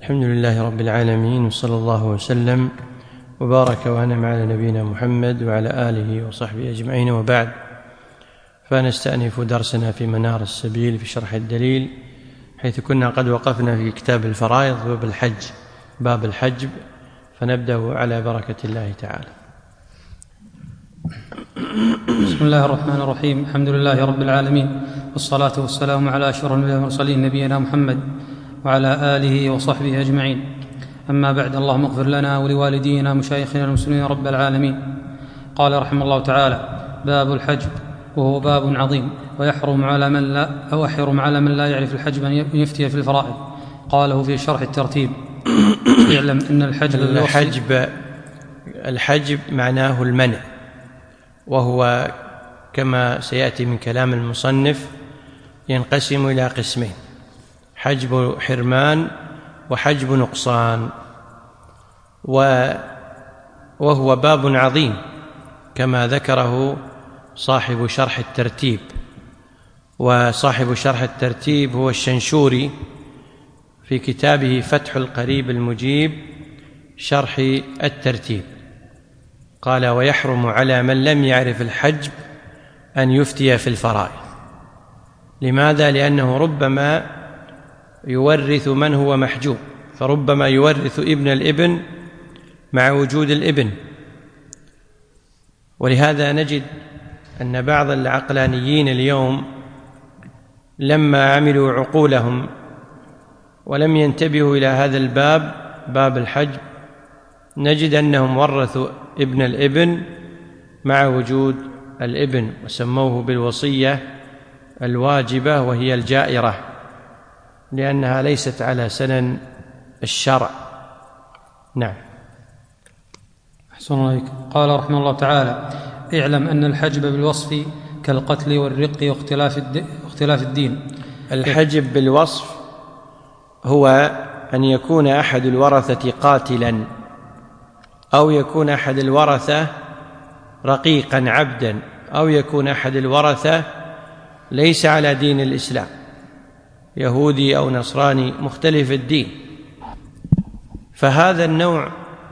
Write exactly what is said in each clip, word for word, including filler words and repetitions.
الحمد لله رب العالمين، وصلى الله وسلم وبارك وأنعم على نبينا محمد وعلى آله وصحبه أجمعين، وبعد، فنستأنف درسنا في منار السبيل في شرح الدليل، حيث كنا قد وقفنا في كتاب الفرائض باب الحج باب الحج فنبدأ على بركة الله تعالى. بسم الله الرحمن الرحيم. الحمد لله رب العالمين، والصلاة والسلام على أشرف المرسلين نبينا محمد وعلى آله وصحبه أجمعين. أما بعد، اللهم اغفر لنا ولوالدينا مشايخنا المسلمين رب العالمين. قال رحمه الله تعالى: باب الحجب، وهو باب عظيم، ويحرم على من لا أو يحرم على من لا يعرف الحجب أن يفتي في الفرائض. قاله في شرح الترتيب: اعلم أن الحجب الحجب الحجب معناه المنع، وهو كما سيأتي من كلام المصنف ينقسم إلى قسمين: حجب حرمان وحجب نقصان، وهو باب عظيم كما ذكره صاحب شرح الترتيب. وصاحب شرح الترتيب هو الشنشوري في كتابه فتح القريب المجيب شرح الترتيب، قال: ويحرم على من لم يعرف الحجب أن يفتي في الفرائض. لماذا؟ لأنه ربما يورث من هو محجوب، فربما يورث ابن الابن مع وجود الابن. ولهذا نجد أن بعض العقلانيين اليوم لما عملوا عقولهم ولم ينتبهوا إلى هذا الباب باب الحجب، نجد أنهم ورثوا ابن الابن مع وجود الابن، وسموه بالوصية الواجبة وهي الجائرة، لأنها ليست على سنن الشرع. نعم. أحسن عليك. قال رحمه الله تعالى: اعلم أن الحجب بالوصف كالقتل والرق واختلاف الدين. الحجب بالوصف هو أن يكون أحد الورثة قاتلا، أو يكون أحد الورثة رقيقا عبدا، أو يكون أحد الورثة ليس على دين الإسلام، يهودي أو نصراني مختلف الدين. فهذا النوع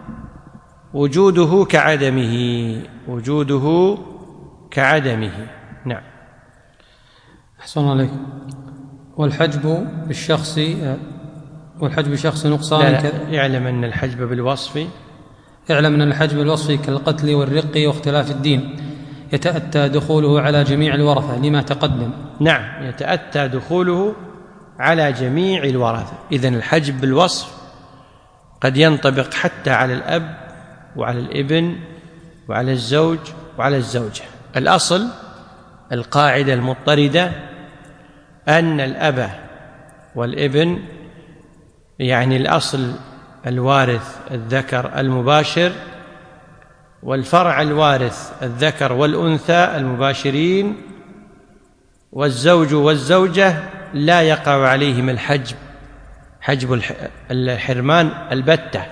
وجوده كعدمه وجوده كعدمه نعم. أحسن عليك. والحجب بالشخص والحجب بالشخص نقصان. لا لا. يعلم أن الحجب بالوصف اعلم أن الحجب بالوصف كالقتل والرق واختلاف الدين، يتأتى دخوله على جميع الورثة لما تقدم. نعم، يتأتى دخوله على جميع الورثة. إذن الحجب بالوصف قد ينطبق حتى على الأب وعلى الابن وعلى الزوج وعلى الزوجة. الأصل القاعدة المضطردة أن الأب والابن، يعني الأصل الوارث الذكر المباشر، والفرع الوارث الذكر والأنثى المباشرين، والزوج والزوجة لا يقع عليهم الحجب حجب الحرمان البتة.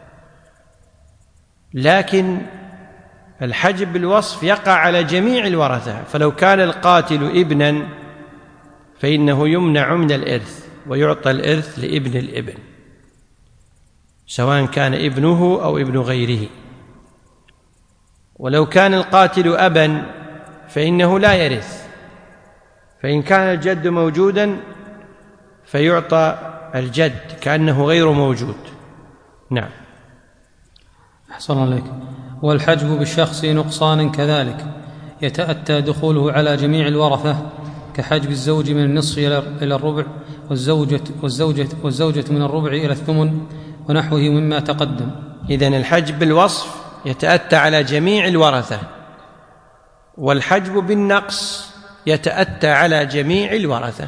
لكن الحجب بالوصف يقع على جميع الورثة، فلو كان القاتل ابنا فإنه يمنع من الإرث ويعطى الإرث لابن الابن، سواء كان ابنه أو ابن غيره. ولو كان القاتل أبا فإنه لا يرث، فإن كان الجد موجودا فيعطى الجد كأنه غير موجود. نعم. أحسن عليك. والحجب بالشخص نقصان كذلك، يتأتى دخوله على جميع الورثة، كحجب الزوج من النصف إلى الربع، والزوجة, والزوجة, والزوجة من الربع إلى الثمن، ونحوه مما تقدم. إذن الحجب بالوصف يتأتى على جميع الورثة، والحجب بالنقص يتأتى على جميع الورثة.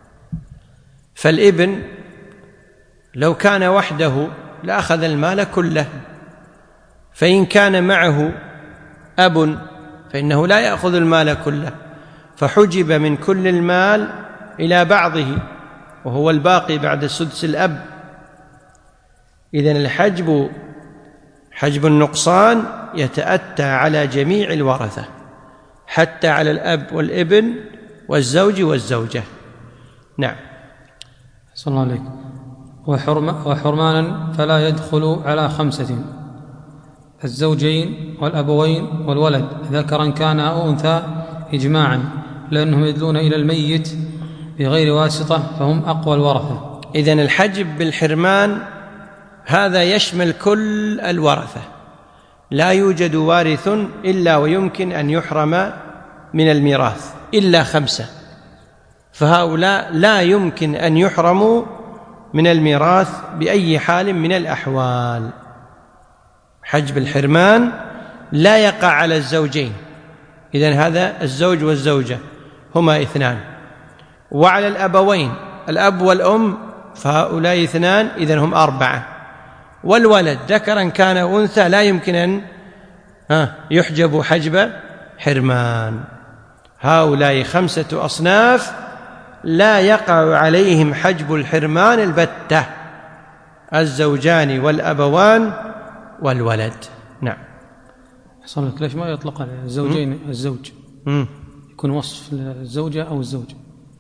فالابن لو كان وحده لأخذ المال كله، فإن كان معه أب فإنه لا يأخذ المال كله، فحجب من كل المال إلى بعضه، وهو الباقي بعد سدس الأب. إذن الحجب حجب النقصان يتأتى على جميع الورثة، حتى على الأب والابن والزوج والزوجة. نعم. صلى الله عليك. وحرمانا فلا يدخل على خمسة: الزوجين والأبوين والولد ذكرا كان أو أنثى إجماعا، لأنهم يدلون إلى الميت بغير واسطة فهم أقوى الورثة. إذن الحجب بالحرمان هذا يشمل كل الورثة، لا يوجد وارث إلا ويمكن أن يحرم من الميراث إلا خمسة، فهؤلاء لا يمكن أن يحرموا من الميراث بأي حال من الأحوال. حجب الحرمان لا يقع على الزوجين، إذن هذا الزوج والزوجة هما اثنان، وعلى الأبوين الأب والأم فهؤلاء اثنان، إذن هم أربعة، والولد ذكرا كان أو أنثى لا يمكن أن يحجب حجب حرمان. هؤلاء خمسة أصناف لا يقع عليهم حجب الحرمان البتة: الزوجان والأبوان والولد. نعم. أحسن لك، ليش ما يطلق على الزوجين الزوج؟ مم. يكون وصف الزوجة أو الزوج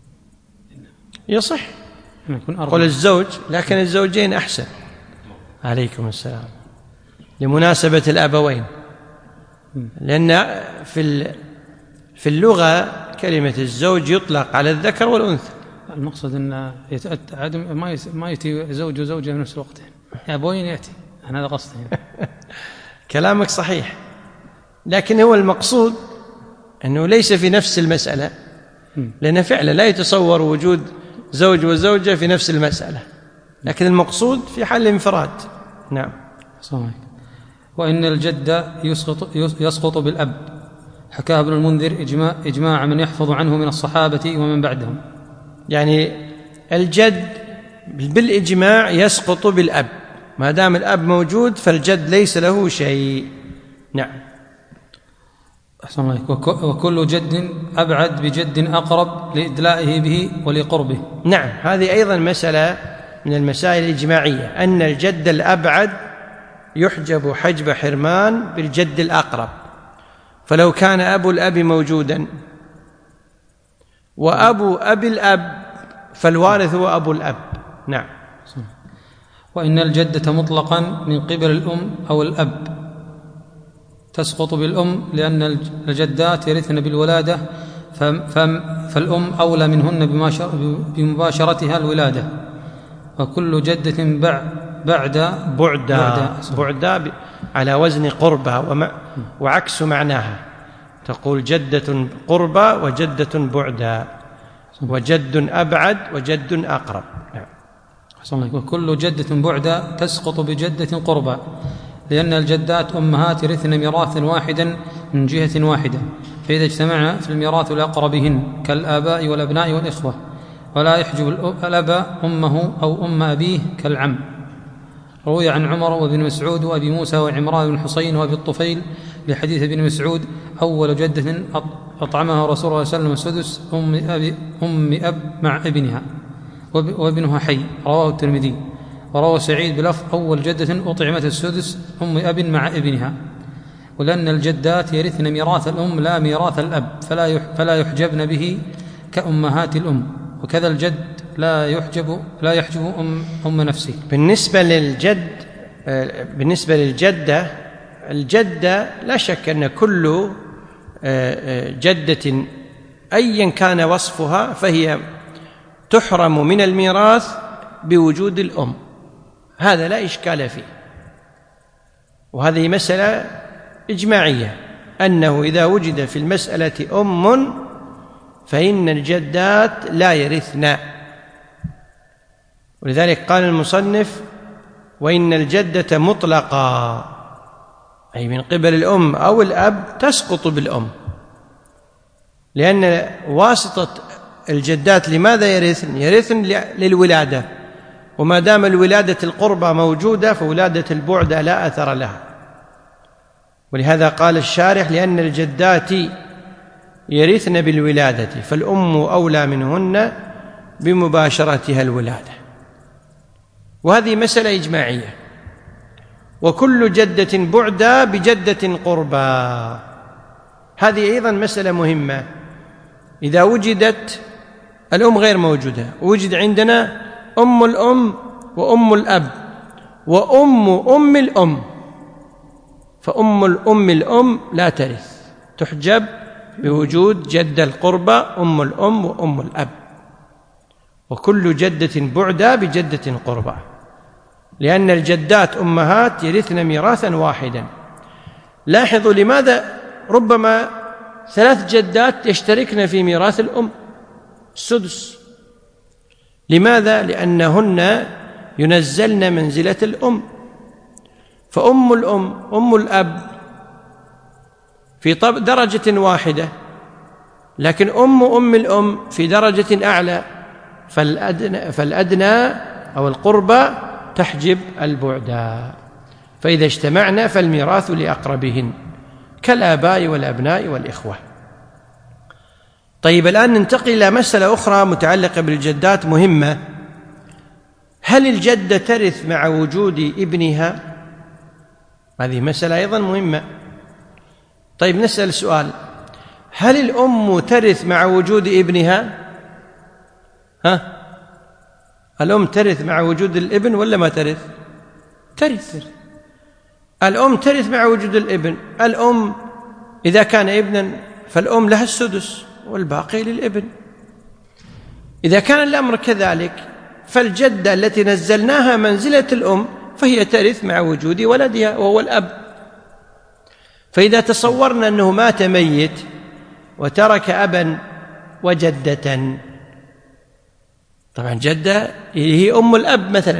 يصح قل الزوج، لكن الزوجين أحسن. عليكم السلام. لمناسبة الأبوين، لأن في في اللغة كلمة الزوج يطلق على الذكر والأنثى. المقصد أن يتأتى ما يأتي زوج وزوجة في نفس الوقت، أبوين يأتي، أنا هذا قصدي. كلامك صحيح، لكن هو المقصود أنه ليس في نفس المسألة، لأن فعلا لا يتصور وجود زوج وزوجة في نفس المسألة، لكن المقصود في حال الانفراد. نعم. صحيح. وإن الجد يسقط, يسقط بالأب، حكاه ابن المنذر إجماع, إجماع من يحفظ عنه من الصحابة ومن بعدهم. يعني الجد بالإجماع يسقط بالأب، ما دام الأب موجود فالجد ليس له شيء. نعم. أحسن الله. وكل جد أبعد بجد أقرب لإدلائه به ولقربه. نعم، هذه أيضا مسألة من المسائل الإجماعية، أن الجد الأبعد يحجب حجب حرمان بالجد الأقرب، فلو كان أبو الأب موجودا وأبو أبي الأب فالوارث هو أبو الأب. نعم. وإن الجدة مطلقا من قبل الأم أو الأب تسقط بالأم، لأن الجدات يرثن بالولادة، فالأم أولى منهن بمباشرتها الولادة. وكل جدة بعد بعدا بعدا على وزن قربة وعكس معناها، تقول جدة قربة وجدة بعدا، وجد أبعد وجد أقرب. نعم. وكل جدة بعدا تسقط بجدة قربة، لأن الجدات أمهات يرثن ميراثا واحدا من جهة واحدة، فإذا اجتمعنا في الميراث لأقربهن كالآباء والأبناء والإخوة، ولا يحجب الأب أمه أو أم أبيه كالعم. روي عن عمر وابن مسعود وأبي موسى وعمران بن حصين وأبي الطفيل بحديث ابن مسعود: أول جدة أطعمها رسول الله صلى الله عليه وسلم السدس أم أب, أم أب مع ابنها وابنها حي. رواه الترمذي. وروى سعيد بلفظ: أول جدة أطعمت السدس أم أب مع ابنها. ولأن الجدات يرثن ميراث الأم لا ميراث الأب، فلا يحجبن به كأمهات الأم، وكذا الجد لا يحجب لا يحجب أم, أم نفسه. بالنسبة للجد بالنسبة للجدة الجدة لا شك أن كل جدة أيا كان وصفها فهي تحرم من الميراث بوجود الأم، هذا لا إشكال فيه، وهذه مسألة إجماعية أنه إذا وجد في المسألة أم فإن الجدات لا يرثن. ولذلك قال المصنف: وإن الجدة مطلقا، أي من قبل الأم أو الأب تسقط بالأم، لأن واسطة الجدات لماذا يرثن؟ يرثن للولادة، وما دام الولادة القربى موجودة فولادة البعد لا أثر لها. ولهذا قال الشارح: لأن الجدات يرثن بالولادة فالأم أولى منهن بمباشرتها الولادة. وهذه مسألة إجماعية. وكل جدة بعدا بجدة قربى، هذه أيضا مسألة مهمة. إذا وجدت الأم غير موجودة، وجد عندنا أم الأم وأم الأب وأم أم الأم، فأم الأم الأم لا ترث، تحجب بوجود جد القربى أم الأم وأم الأب، وكل جدة بعدى بجدة قربى، لأن الجدات أمهات يرثن ميراثا واحدا. لاحظوا لماذا ربما ثلاث جدات يشتركن في ميراث الأم السدس. لماذا؟ لأنهن ينزلن منزلة الأم، فأم الأم أم الأب في درجة واحدة، لكن أم أم الأم في درجة أعلى، فالأدنى, فالأدنى أو القربى تحجب البعدى، فإذا اجتمعنا فالميراث لأقربهن كالآباء والأبناء والإخوة. طيب، الآن ننتقل إلى مسألة أخرى متعلقة بالجدات مهمة. هل الجدة ترث مع وجود ابنها؟ هذه مسألة أيضا مهمة. طيب، نسأل سؤال: هل الأم ترث مع وجود ابنها؟ ها؟ الأم ترث مع وجود الابن ولا ما ترث؟ ترث. الأم ترث مع وجود الابن. الأم إذا كان ابنا فالأم لها السدس والباقي للابن. إذا كان الأمر كذلك فالجدة التي نزلناها منزلة الأم فهي ترث مع وجود ولدها وهو الأب. فإذا تصورنا أنه مات ميت وترك أبا وجدة، طبعا جدة هي أم الأب مثلا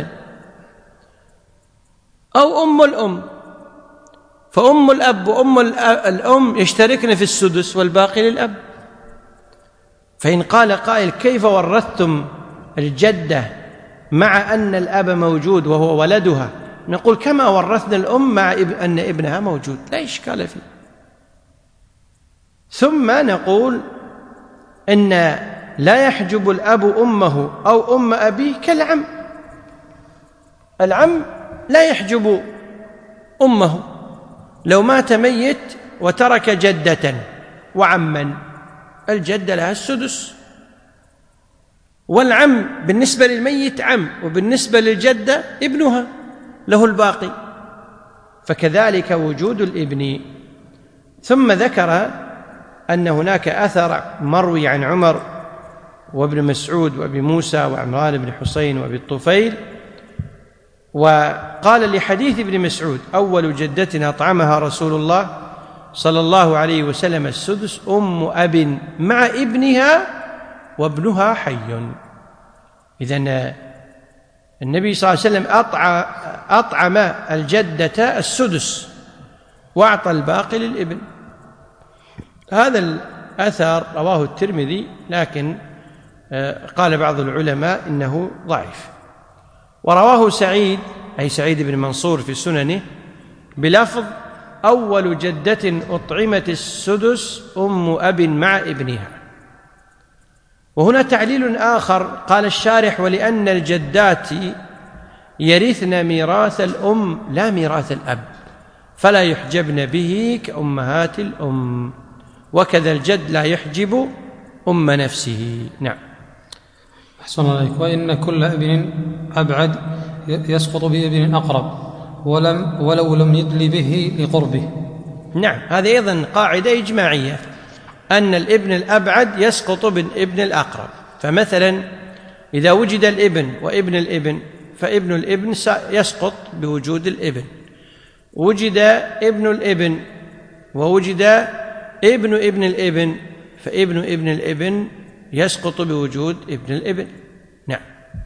أو أم الأم، فأم الأب وأم الأم يشتركن في السدس والباقي للأب. فإن قال قائل: كيف ورثتم الجدة مع أن الأب موجود وهو ولدها؟ نقول: كما ورثنا الأم مع أن ابنها موجود، لا إشكال فيه. ثم نقول إن لا يحجب الأب أمه أو أم أبيه كالعم. العم لا يحجب أمه، لو مات ميت وترك جدة وعما الجدة لها السدس، والعم بالنسبة للميت عم، وبالنسبة للجدة ابنها له الباقي، فكذلك وجود الابن. ثم ذكر أن هناك أثر مروي عن عمر وابن مسعود وابي موسى وعمران بن حسين وابي الطفيل، وقال لحديث ابن مسعود: أول جدة أطعمها رسول الله صلى الله عليه وسلم السدس أم أب مع ابنها وابنها حي. إذن النبي صلى الله عليه وسلم أطعم الجدة السدس وأعطى الباقي للابن. هذا الأثر رواه الترمذي، لكن قال بعض العلماء إنه ضعيف. ورواه سعيد أي سعيد بن منصور في سننه بلفظ: أول جدة أطعمت السدس أم أب مع ابنها. وهنا تعليل آخر قال الشارح: ولأن الجدات يرثن ميراث الأم لا ميراث الأب، فلا يحجبن به كأمهات الأم، وكذا الجد لا يحجب أم نفسه. نعم. أحسن الله عليك. وإن كل ابن أبعد يسقط بابن أقرب ولم ولو لم يدل به لقربه. نعم، هذه أيضا قاعدة إجماعية، أن الابن الأبعد يسقط بالابن الأقرب. فمثلا إذا وجد الابن وابن الابن فابن الابن يسقط بوجود الابن، وجد ابن الابن ووجد ابن ابن الابن فابن ابن الابن يسقط بوجود ابن الابن. نعم.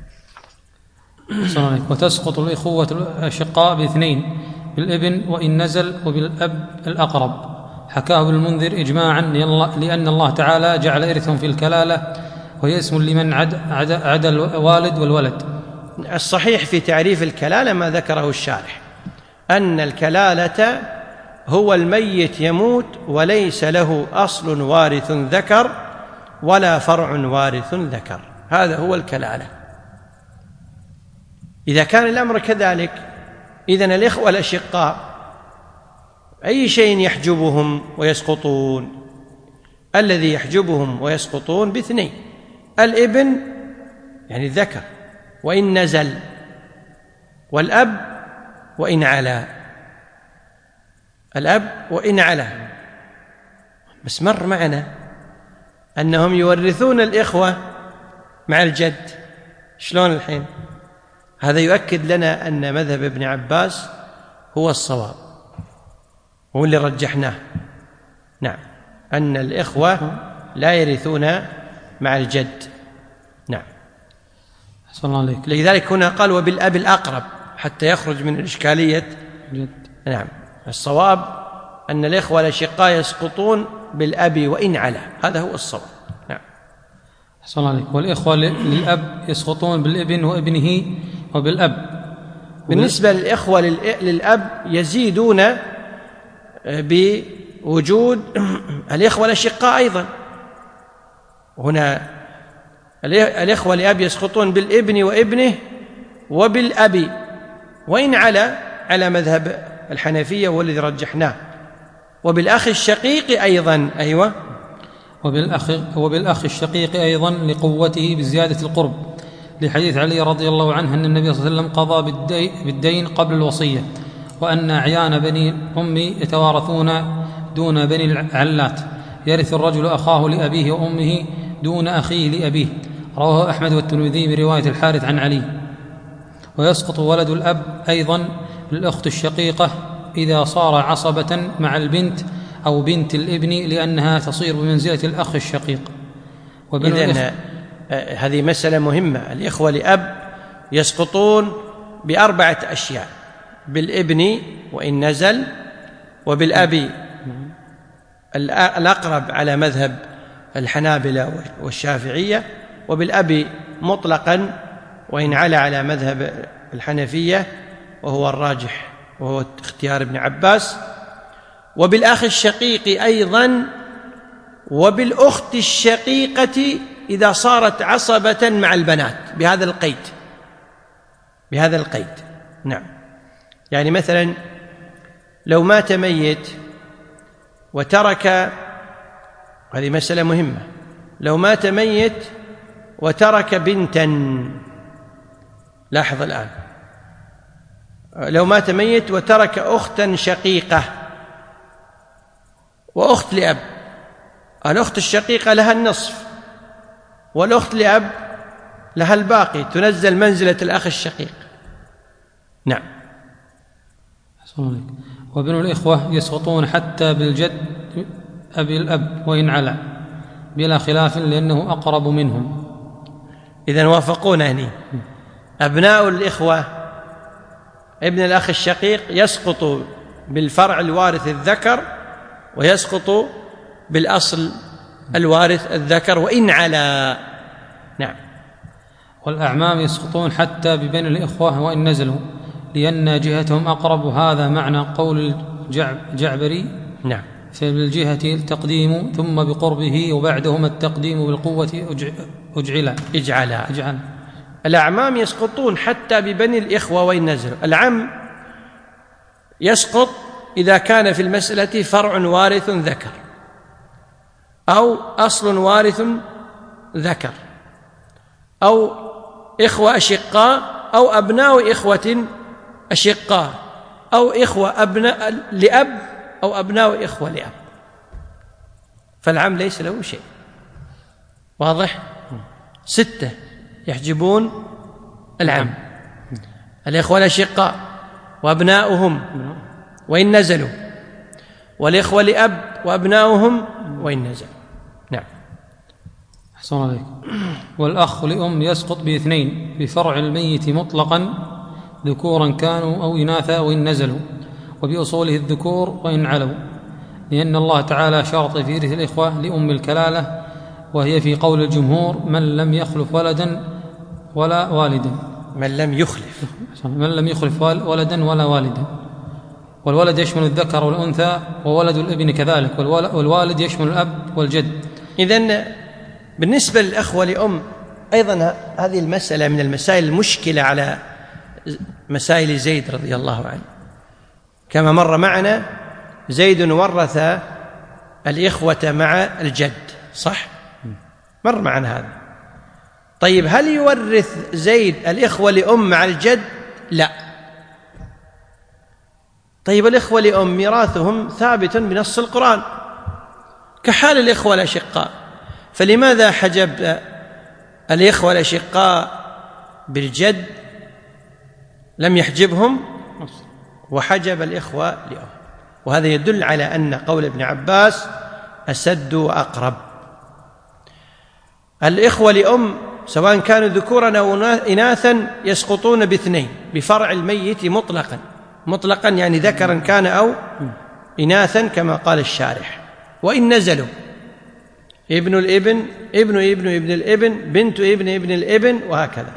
وتسقط الإخوة الأشقاء باثنين: بالابن وإن نزل، وبالأب الأقرب. حكاه ابن المنذر إجماعا، لأن الله تعالى جعل إرثهم في الكلالة، وهي اسم لمن عدا عد عد الوالد والولد. الصحيح في تعريف الكلالة ما ذكره الشارح، أن الكلالة هو الميت يموت وليس له أصل وارث ذكر ولا فرع وارث ذكر، هذا هو الكلالة. إذا كان الأمر كذلك، إذن الإخوة الأشقاء أي شيء يحجبهم ويسقطون؟ الذي يحجبهم ويسقطون باثنين: الابن يعني الذكر، وإن نزل والأب وإن علا، الأب وإن علا. بس مر معنا أنهم يورثون الإخوة مع الجد. شلون الحين؟ هذا يؤكد لنا أن مذهب ابن عباس هو الصواب، هو اللي رجحناه. نعم، أن الإخوة لا يرثون مع الجد. نعم. أحسن الله عليك. لذلك هنا قال وبالأب الأقرب حتى يخرج من إشكالية جد. نعم. الصواب أن الإخوة الأشقاء يسقطون بالأب وإن علا، هذا هو الصواب. نعم. أحسن الله عليك. والإخوة للأب يسقطون بالابن وابنه وبالأب. بالنسبة للإخوة للأب يزيدون بوجود الإخوة الأشقاء أيضا. هنا الإخوة لأب يسقطون بالابن وابنه وبالأب وإن علا على مذهب الحنفية والذي رجحناه، وبالأخ الشقيق أيضا. أيوة. وبالأخ, وبالأخ الشقيق أيضا لقوته بزيادة القرب، لحديث علي رضي الله عنه أن النبي صلى الله عليه وسلم قضى بالدين قبل الوصية، وأن أعيان بني أمي يتوارثون دون بني العلات، يرث الرجل أخاه لأبيه وأمه دون أخيه لأبيه. رواه أحمد والترمذي برواية الحارث عن علي. ويسقط ولد الأب أيضا للأخت الشقيقة إذا صار عصبة مع البنت أو بنت الابن، لأنها تصير بمنزلة الأخ الشقيق. إذن هذه مسألة مهمة. الإخوة لأب يسقطون بأربعة أشياء: بالابن وإن نزل، وبالأب الأقرب على مذهب الحنابلة والشافعية، وبالأب مطلقا وإن علا على مذهب الحنفية وهو الراجح وهو اختيار ابن عباس، وبالأخ الشقيق أيضا، وبالأخت الشقيقة إذا صارت عصبة مع البنات، بهذا القيد بهذا القيد نعم. يعني مثلا لو مات ميت وترك، هذه مسألة مهمة، لو مات ميت وترك بنتا، لاحظ الآن، لو مات ميت وترك أختا شقيقة وأخت لأب، الأخت الشقيقة لها النصف والأخت لأب لها الباقي، تنزل منزلة الأخ الشقيق. نعم. وابن الإخوة يسقطون حتى بالجد أبي الأب وإن علا بلا خلاف، لأنه أقرب منهم. إذن وافقونني. أبناء الإخوة ابن الأخ الشقيق يسقط بالفرع الوارث الذكر، ويسقط بالأصل الوارث الذكر وإن علا. نعم. والأعمام يسقطون حتى ببني الإخوة وإن نزلوا، لأن جهتهم أقرب. هذا معنى قول الجعبري. نعم. فبالجهة التقديم ثم بقربه، وبعدهما التقديم بالقوة أجعلا اجعلا اجعلا. الأعمام يسقطون حتى ببني الإخوة وإن نزلوا. العم يسقط إذا كان في المسألة فرع وارث ذكر أو أصل وارث ذكر أو إخوة أشقاء أو أبناء إخوة أشقاء أو إخوة أبناء لأب أو أبناء إخوة لأب، فالعم ليس له شيء. واضح؟ ستة يحجبون العم: الإخوة الأشقاء وأبناؤهم وإن نزلوا، والإخوة لأب وأبناؤهم وإن نزلوا. نعم. أحسن عليك. والأخ لأم يسقط باثنين: بفرع الميت مطلقا ذكورا كانوا أو إناثا وإن نزلوا، وبأصوله الذكور وإن علوا، لأن الله تعالى شرط في إرث الإخوة لأم الكلالة، وهي في قول الجمهور من لم يخلف ولدا ولا والدا. من لم يخلف من لم يخلف ولدا ولا والدا. والولد يشمل الذكر والأنثى، وولد الابن كذلك، والوالد يشمل الأب والجد. إذن بالنسبة للأخوة لأم أيضا هذه المسألة من المسائل المشكلة على مسائل زيد رضي الله عنه. كما مر معنا زيد ورث الإخوة مع الجد، صح؟ مر معنا هذا. طيب هل يورث زيد الإخوة لأم مع الجد؟ لا، طيب الإخوة لأم ميراثهم ثابت بنص القرآن كحال الإخوة الأشقاء، فلماذا حجب الإخوة الأشقاء بالجد لم يحجبهم وحجب الإخوة لأم؟ وهذا يدل على أن قول ابن عباس أسد وأقرب. الإخوة لأم سواء كانوا ذكورا أو إناثا يسقطون باثنين بفرع الميت مطلقا، مطلقا يعني ذكرا كان أو إناثا كما قال الشارح. وإن نزلوا ابن الابن ابن ابن ابن الابن بنت ابن ابن الابن وهكذا،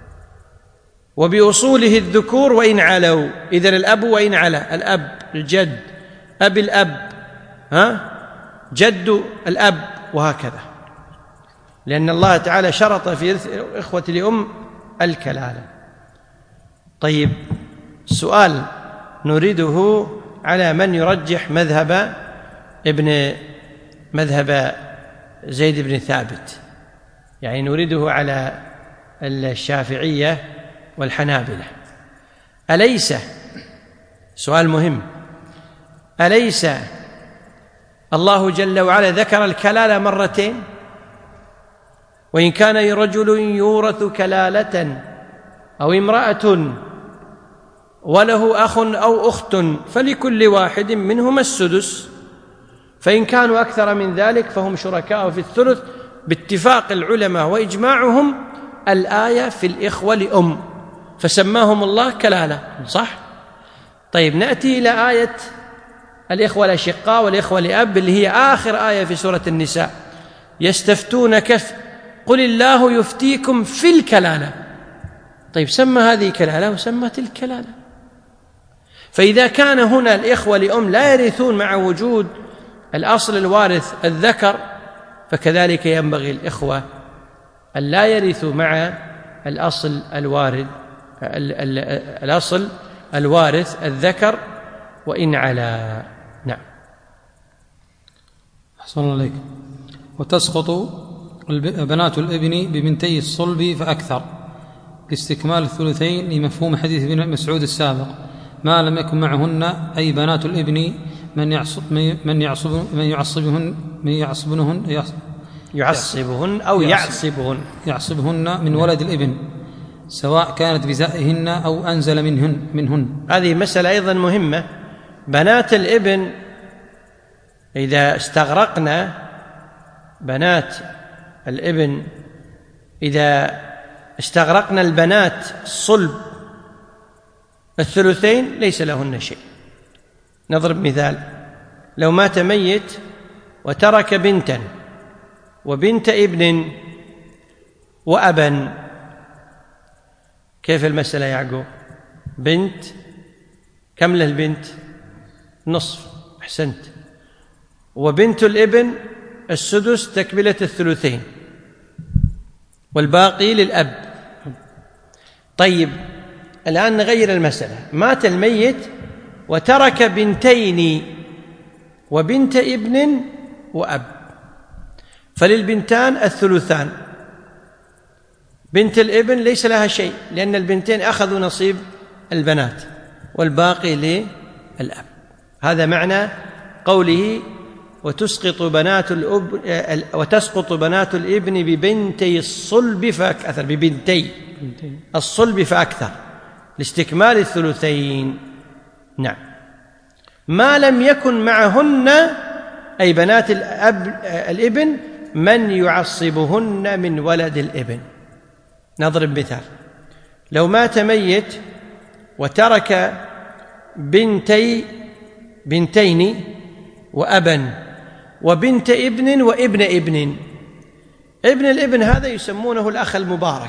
وبأصوله الذكور وإن علوا، إذن الأب وإن علا، الأب الجد، أب الأب، ها جد الأب وهكذا، لأن الله تعالى شرط في إخوة لأم الكلالة. طيب سؤال نريده على من يرجح مذهب ابن مذهب زيد بن ثابت، يعني نريده على الشافعية والحنابلة. أليس سؤال مهم أليس الله جل وعلا ذكر الكلالة مرتين؟ وإن كان رجل يورث كلالة أو امرأة وله أخ أو أخت فلكل واحد منهما السدس، فإن كانوا أكثر من ذلك فهم شركاء في الثلث باتفاق العلماء وإجماعهم. الآية في الإخوة لأم فسماهم الله كلالة، صح؟ طيب نأتي إلى آية الإخوة الأشقاء والإخوة لأب اللي هي آخر آية في سورة النساء، يستفتونك قل الله يفتيكم في الكلالة. طيب سمى هذه كلالة وسمى تلك كلالة، فإذا كان هنا الإخوة لأم لا يرثون مع وجود الأصل الوارث الذكر، فكذلك ينبغي الإخوة أن لا يرثوا مع الأصل الوارث الأصل الوارث الذكر وإن علا. نعم. أحسن الله عليك. وتسقط بنات الابن ببنتي الصلب فأكثر لاستكمال الثلثين لمفهوم حديث ابن مسعود السابق، ما لم يكن معهن أي بنات الابن من يعصب من يعصب من يعصبهن من يعصبهن يعصبهن أو يعصبهن يعصبهن من ولد الابن سواء كانت بزائهن أو أنزل منهن منهن هذه مسألة أيضا مهمة. بنات الابن إذا استغرقنا بنات الابن إذا استغرقنا البنات الصلب الثلثين ليس لهن شيء. نضرب مثال: لو مات ميت وترك بنتا وبنت ابن وأبا، كيف المسألة يا يعقوب؟ بنت كم له البنت؟ نصف، أحسنت، وبنت الابن السدس تكملة الثلثين والباقي للأب. طيب الآن نغير المسألة، مات الميت وترك بنتين وبنت ابن وأب، فللبنتان الثلثان، بنت الابن ليس لها شيء لأن البنتين أخذوا نصيب البنات والباقي للأب. هذا معنى قوله وتسقط بنات الأب وتسقط بنات الابن ببنتي الصلب فأكثر، ببنتي الصلب فأكثر لاستكمال الثلثين. نعم. ما لم يكن معهن أي بنات الأب الابن من يعصبهن من ولد الابن. نضرب مثال: لو مات ميت وترك بنتي بنتين وأبا وبنت ابن وابن ابن، ابن الابن هذا يسمونه الأخ المبارك،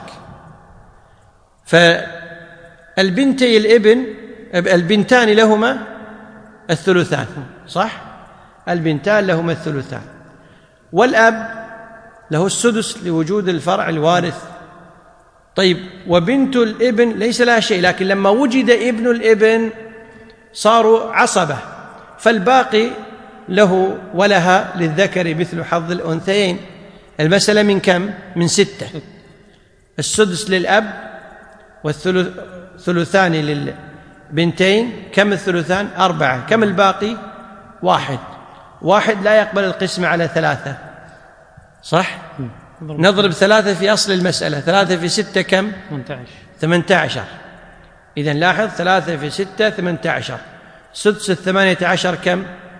فالبنتي الابن البنتان لهما الثلثان، صح؟ البنتان لهما الثلثان، والأب له السدس لوجود الفرع الوارث. طيب وبنت الابن ليس لها شيء، لكن لما وجد ابن الابن صاروا عصبة، فالباقي له ولها للذكر مثل حظ الأنثيين. المسألة من كم؟ من ستة، السدس للأب والثلثان بنتين، كم الثلثان؟ أربعة. كم الباقي؟ واحد. واحد لا يقبل القسمة على ثلاثة، صح؟ نضرب ثلاثة في أصل المسألة، ثلاثة في ستة كم؟ ثمانية عشر. إذن لاحظ، ثلاثة في ستة ثمانية عشر. سدس الثمانية عشر كم؟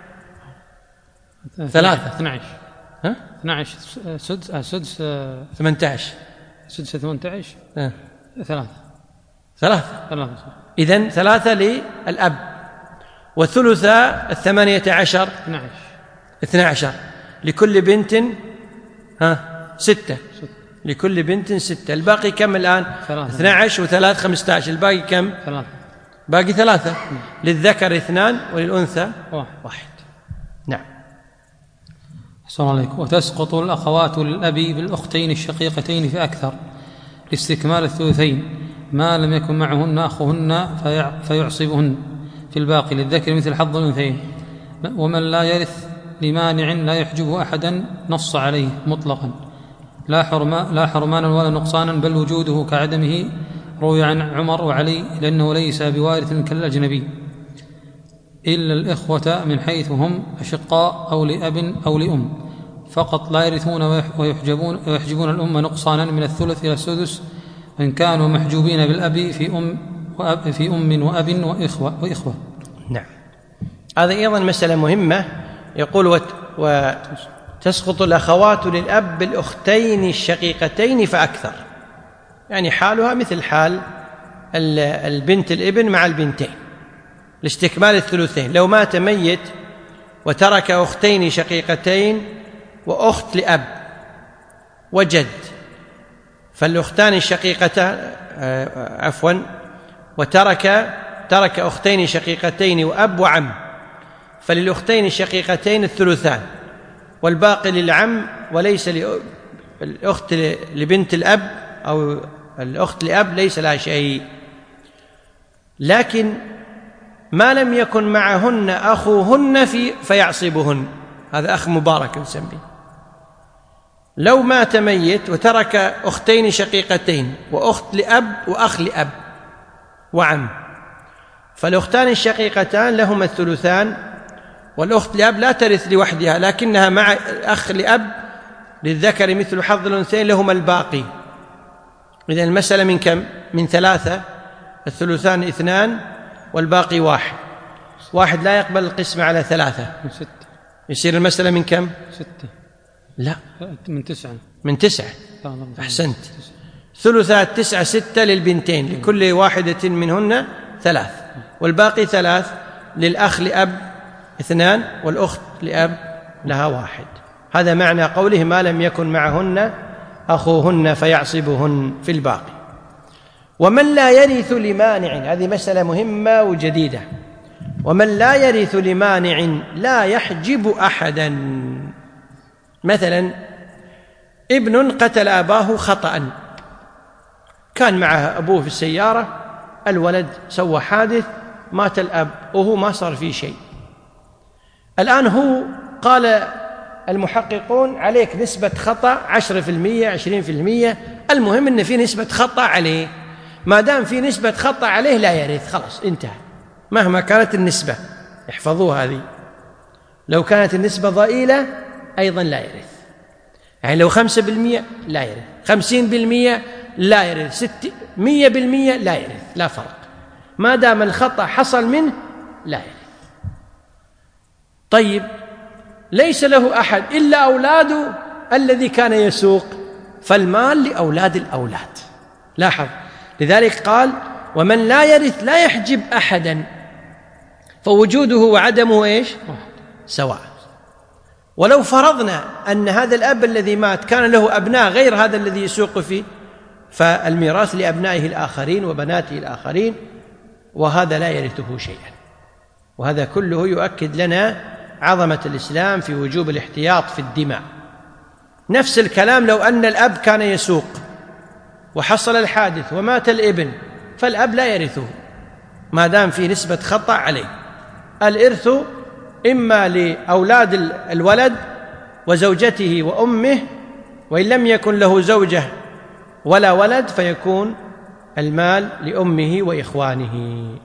ثلاثة. اثنى عشر. ها؟ اثنى عشر. سدس سدس ثمانية عشر. سدس ثمانية عشر. ها؟ ثلاثة. ثلاثة. ثلاثة. إذن ثلاثة للأب، وثلثا الثمانية عشر اثنى عشر. اثنى عشر. لكل بنت ها ستة. ستة. لكل بنت ستة. الباقي كم الآن؟ ثلاثة. اثنى عشر وثلاث خمسة عشر. الباقي كم؟ ثلاثة. باقي ثلاثة. للذكر اثنان وللأنثى واحد. واحد. نعم. أحسن الله عليك. وتسقط الأخوات للأب بالأختين الشقيقتين فأكثر لاستكمال الثلثين ما لم يكن معهن أخوهن فيعصبهن في الباقي للذكر مثل حظ الأنثيين. ومن لا يرث لمانع لا يحجبه أحدا نص عليه مطلقا لا حرما لا حرمانا ولا نقصانا بل وجوده كعدمه روي عن عمر وعلي لأنه ليس بوارث كالأجنبي إلا الإخوة من حيث هم أشقاء أو لأب أو لأم فقط لا يرثون ويحجبون, ويحجبون الأم نقصانا من الثلث إلى السدس وإن كانوا محجوبين بالأب في أم وأب في أم وأب وإخوة, وإخوة. نعم. هذا أيضا مسألة مهمة. يقول وتسقط الأخوات للأب بالأختين الشقيقتين فأكثر، يعني حالها مثل حال البنت الابن مع البنتين لاستكمال الثلثين. لو مات ميت وترك أختين شقيقتين وأخت لأب وجد، فالأختان الشقيقتان عفوا وترك ترك أختين شقيقتين وأب وعم، فللأختين الشقيقتين الثلثان والباقي للعم، وليس للأخت لبنت الأب أو الأخت لأب ليس لها شيء. لكن ما لم يكن معهن أخوهن في فيعصبهن، هذا أخ مبارك نسميه. لو مات ميت وترك أختين شقيقتين وأخت لأب وأخ لأب وعم، فالأختان الشقيقتان لهما الثلثان، والأخت لأب لا ترث لوحدها لكنها مع أخ لأب للذكر مثل حظ الأنثيين لهما الباقي. إذن المسألة من كم؟ من ثلاثة، الثلثان اثنان والباقي واحد. واحد لا يقبل القسمة على ثلاثة، من ستة. يصير المسألة من كم؟ ستة. لا، من تسعة. من تسعة. أحسنت. ثلثات تسعة ستة للبنتين، لكل واحدة منهن ثلاث، والباقي ثلاث للأخ لأب اثنان والأخت لأب لها واحد. هذا معنى قوله ما لم يكن معهن أخوهن فيعصبهن في الباقي. ومن لا يرث لمانع، هذه مسألة مهمة وجديدة. ومن لا يرث لمانع لا يحجب أحدا. مثلا ابن قتل أباه خطأ، كان معه أبوه في السيارة، الولد سوى حادث، مات الأب وهو ما صار فيه شيء. الآن هو قال المحققون عليك نسبة خطأ عشرة في المية عشرين في المية، المهم أن في نسبة خطأ عليه. ما دام في نسبة خطأ عليه لا يرث، خلاص انتهى مهما كانت النسبة. احفظوها هذه. لو كانت النسبة ضئيلة أيضا لا يرث، يعني لو خمسة بالمئة لا يرث، خمسين بالمئة لا يرث، ست مية بالمئة لا يرث، لا فرق ما دام الخطأ حصل منه لا يرث. طيب ليس له أحد إلا أولاده الذي كان يسوق، فالمال لأولاد الأولاد. لاحظ، لذلك قال ومن لا يرث لا يحجب أحدا، فوجوده وعدمه إيش؟ سواء. ولو فرضنا أن هذا الأب الذي مات كان له أبناء غير هذا الذي يسوق فيه، فالميراث لأبنائه الآخرين وبناته الآخرين، وهذا لا يرثه شيئا. وهذا كله يؤكد لنا عظمة الإسلام في وجوب الاحتياط في الدماء. نفس الكلام لو أن الأب كان يسوق وحصل الحادث ومات الابن، فالأب لا يرثه ما دام في نسبة خطأ عليه. الإرث إما لأولاد الولد وزوجته وأمه، وإن لم يكن له زوجة ولا ولد فيكون المال لأمه وإخوانه.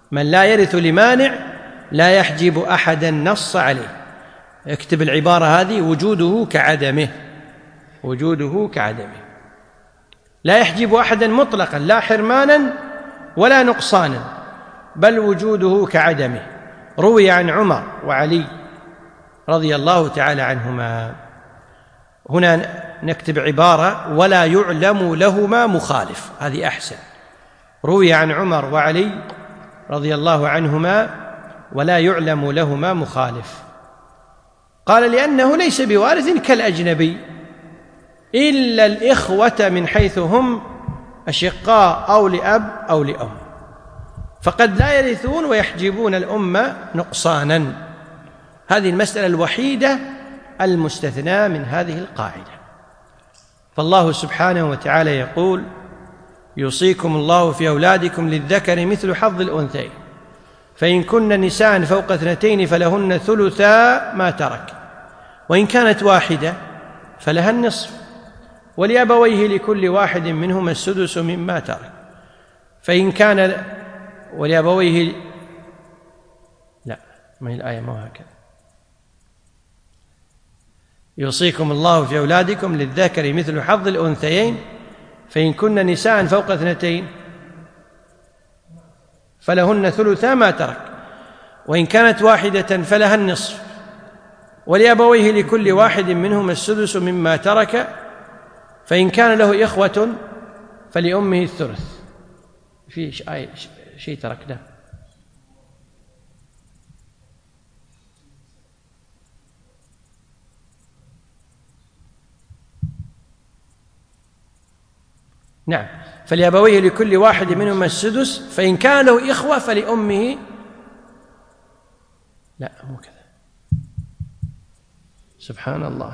من لا يرث لمانع لا يحجب أحدا نص عليه. اكتب العبارة هذه: وجوده كعدمه، وجوده كعدمه، لا يحجب أحدا مطلقا، لا حرمانا ولا نقصانا، بل وجوده كعدمه. روي عن عمر وعلي رضي الله تعالى عنهما. هنا نكتب عبارة: ولا يعلم لهما مخالف، هذه أحسن. روي عن عمر وعلي رضي الله عنهما ولا يعلم لهما مخالف. قال: لأنه ليس بوارث كالأجنبي إلا الإخوة من حيث هم أشقاء أو لأب أو لأم، فقد لا يرثون ويحجبون الأمة نقصانا. هذه المسألة الوحيدة المستثنى من هذه القاعدة. فالله سبحانه وتعالى يقول: يوصيكم الله في أولادكم للذكر مثل حظ الأنثيين، فإن كن نساء فوق اثنتين فلهن ثلثا ما ترك، وإن كانت واحدة فلها النصف، ولأبويه لكل واحد منهما السدس مما ترك، فإن كان ولأبويه لا ما هي الآية ما هكذا. يوصيكم الله في أولادكم للذكر مثل حظ الأنثيين، فإن كن نساء فوق اثنتين فلهن ثلثا ما ترك، وإن كانت واحدة فلها النصف، ولأبويه لكل واحد منهما السدس مما ترك، فإن كان له إخوة فلأمه الثلث. في شيء تركناه. نعم، فلأبويه لكل واحد منهما السدس، فإن كان له إخوة فلأمه. لا مو كذا، سبحان الله.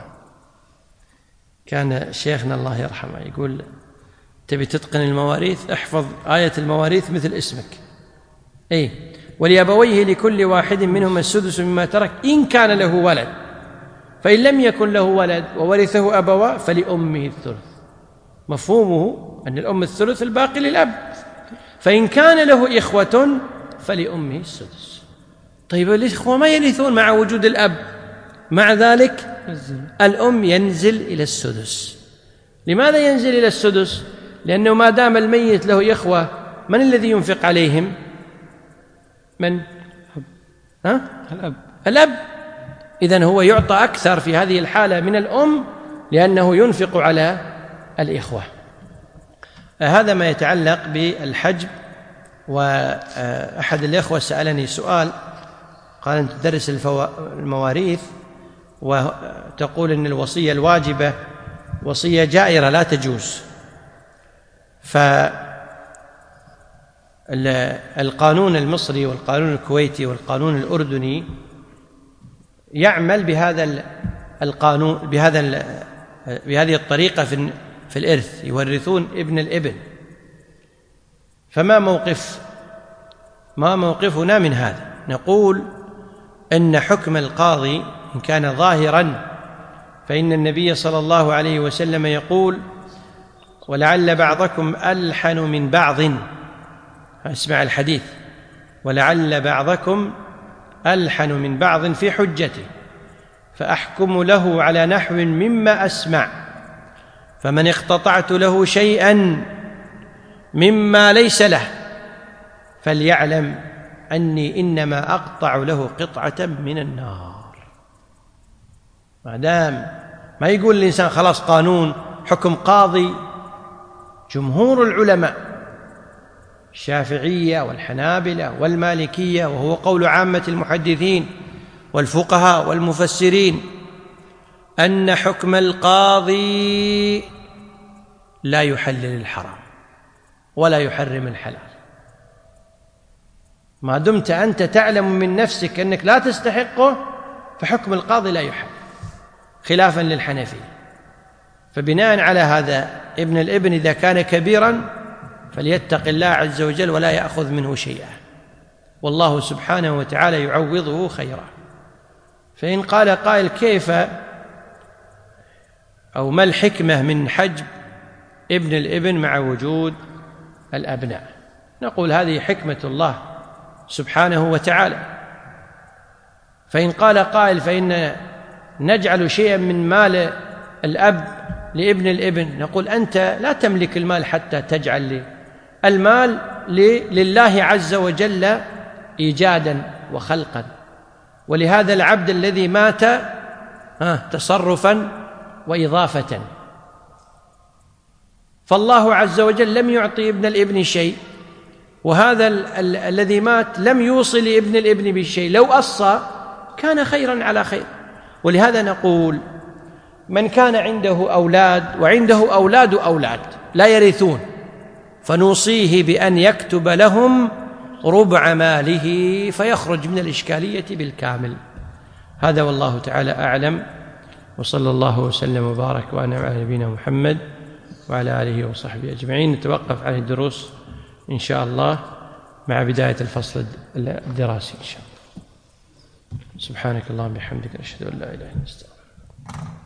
كان شيخنا الله يرحمه يقول: تبي تتقن المواريث احفظ آية المواريث مثل اسمك. أي ولأبويه لكل واحد منهما السدس مما ترك إن كان له ولد، فإن لم يكن له ولد وورثه أبواه فلأمه الثلث. مفهومه أن الأم الثلث، الباقي للأب. فإن كان له إخوة فلأمه السدس. طيب الإخوة ما يرثون مع وجود الأب، مع ذلك الأم ينزل إلى السدس. لماذا ينزل إلى السدس؟ لأنه ما دام الميت له إخوة، من الذي ينفق عليهم؟ من؟ ها؟ الأب. الأب. إذن هو يعطى أكثر في هذه الحالة من الأم، لأنه ينفق على الإخوة. هذا ما يتعلق بالحجب. وأحد الإخوة سألني سؤال، قال: أنت تدرس المواريث وتقول إن الوصية الواجبة وصية جائرة لا تجوز، فالقانون المصري والقانون الكويتي والقانون الأردني يعمل بهذا القانون بهذا بهذه الطريقة في في الإرث، يورثون ابن الابن. فما موقف ما موقفنا من هذا؟ نقول إن حكم القاضي إن كان ظاهرا، فإن النبي صلى الله عليه وسلم يقول: ولعل بعضكم ألحن من بعض. اسمع الحديث: ولعل بعضكم ألحن من بعض في حجته، فأحكم له على نحو مما أسمع، فمن اقتطعت له شيئا مما ليس له فليعلم أني إنما أقطع له قطعة من النار. ما دام ما يقول الإنسان خلاص قانون حكم قاضي. جمهور العلماء الشافعية والحنابلة والمالكية، وهو قول عامة المحدثين والفقهاء والمفسرين، أن حكم القاضي لا يحلل الحرام ولا يحرم الحلال. ما دمت أنت تعلم من نفسك أنك لا تستحقه فحكم القاضي لا يحل، خلافا للحنفية. فبناء على هذا ابن الابن إذا كان كبيرا فليتق الله عز وجل ولا يأخذ منه شيئا، والله سبحانه وتعالى يعوضه خيرا. فإن قال قائل: كيف أو ما الحكمة من حجب ابن الابن مع وجود الأبناء؟ نقول هذه حكمة الله سبحانه وتعالى. فإن قال قائل فإن نجعل شيئا من مال الأب لابن الابن، نقول أنت لا تملك المال حتى تجعل لي المال لله عز وجل إيجادا وخلقا، ولهذا العبد الذي مات تصرفا وإضافة. فالله عز وجل لم يعطي ابن الابن شيء، وهذا ال- ال- الذي مات لم يوصل ابن الابن بشيء، لو أصى كان خيرا على خير. ولهذا نقول من كان عنده أولاد وعنده أولاد أولاد لا يرثون، فنوصيه بأن يكتب لهم ربع ماله فيخرج من الإشكالية بالكامل. هذا والله تعالى أعلم، وصلى الله وسلم وبارك وأنعم على نبينا محمد وعلى آله وصحبه أجمعين. نتوقف عن الدروس إن شاء الله مع بداية الفصل الدراسي إن شاء الله. سبحانك اللهم وبحمدك، نشهد أن لا إله إلا أنت.